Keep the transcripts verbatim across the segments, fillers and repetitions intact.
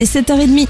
Et sept heures trente.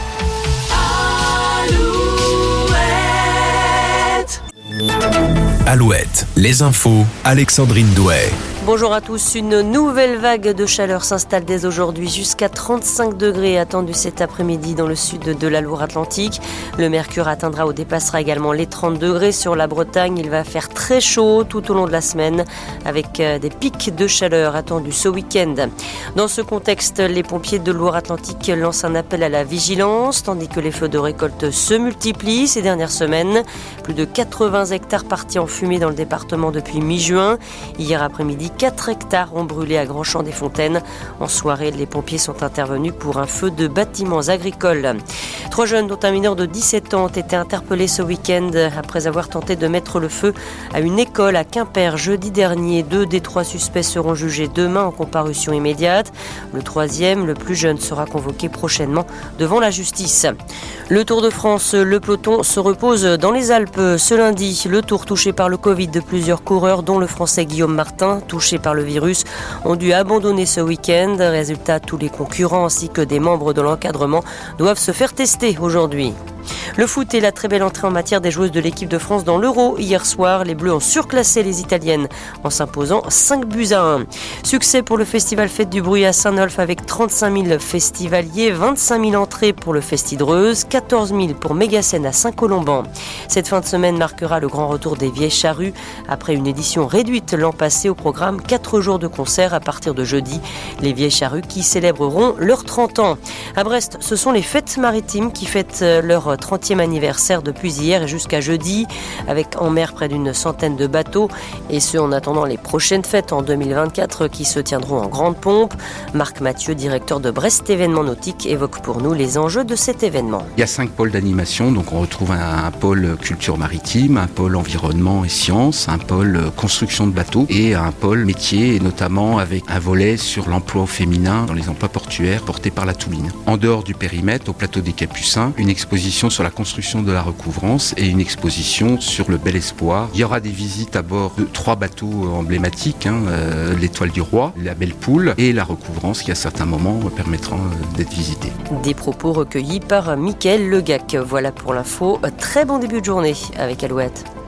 Alouette, les infos, Alexandrine Douet. Bonjour à tous, une nouvelle vague de chaleur s'installe dès aujourd'hui jusqu'à trente-cinq degrés attendus cet après-midi dans le sud de la Loire-Atlantique. Le mercure atteindra ou dépassera également les trente degrés sur la Bretagne. Il va faire très chaud tout au long de la semaine avec des pics de chaleur attendus ce week-end. Dans ce contexte, les pompiers de Loire-Atlantique lancent un appel à la vigilance tandis que les feux de récolte se multiplient ces dernières semaines. Plus de quatre-vingts hectares partis en fumée dans le département depuis mi-juin. Hier après-midi, quatre hectares ont brûlé à Grand-Champ-des-Fontaines. En soirée, les pompiers sont intervenus pour un feu de bâtiments agricoles. Trois jeunes, dont un mineur de dix-sept ans, ont été interpellés ce week-end après avoir tenté de mettre le feu à une école à Quimper jeudi dernier. Deux des trois suspects seront jugés demain en comparution immédiate. Le troisième, le plus jeune, sera convoqué prochainement devant la justice. Le Tour de France, le peloton se repose dans les Alpes ce lundi. Le Tour touché par le Covid de plusieurs coureurs, dont le Français Guillaume Martin, touché par le virus, ont dû abandonner ce week-end. Résultat, tous les concurrents ainsi que des membres de l'encadrement doivent se faire tester aujourd'hui. Le foot et la très belle entrée en matière des joueuses de l'équipe de France dans l'Euro. Hier soir, les Bleus ont surclassé les Italiennes en s'imposant cinq buts à un. Succès pour le festival Fête du Bruit à Saint-Nolff avec trente-cinq mille festivaliers, vingt-cinq mille entrées pour le Festidreuse, quatorze mille pour Mégascène à Saint-Colomban. Cette fin de semaine marquera le grand retour des Vieilles Charrues. Après une édition réduite l'an passé, au programme quatre jours de concert à partir de jeudi. Les Vieilles Charrues qui célébreront leurs trente ans. À Brest, ce sont les fêtes maritimes qui fêtent leur trentième anniversaire depuis hier et jusqu'à jeudi, avec en mer près d'une centaine de bateaux, et ce en attendant les prochaines fêtes en deux mille vingt-quatre qui se tiendront en grande pompe. Marc Mathieu, directeur de Brest Événements Nautiques, évoque pour nous les enjeux de cet événement. Il y a cinq pôles d'animation, donc on retrouve un, un pôle culture maritime, un pôle environnement et sciences, un pôle construction de bateaux et un pôle métier, et notamment avec un volet sur l'emploi au féminin dans les emplois portuaires portés par la Touline. En dehors du périmètre, au plateau des Capucins, une exposition sur la construction de la recouvrance et une exposition sur le Bel Espoir. Il y aura des visites à bord de trois bateaux emblématiques, hein, euh, l'Étoile du Roi, la Belle Poule et la recouvrance qui à certains moments permettra euh, d'être visitée. Des propos recueillis par Mickaël Legac. Voilà pour l'info. Très bon début de journée avec Alouette.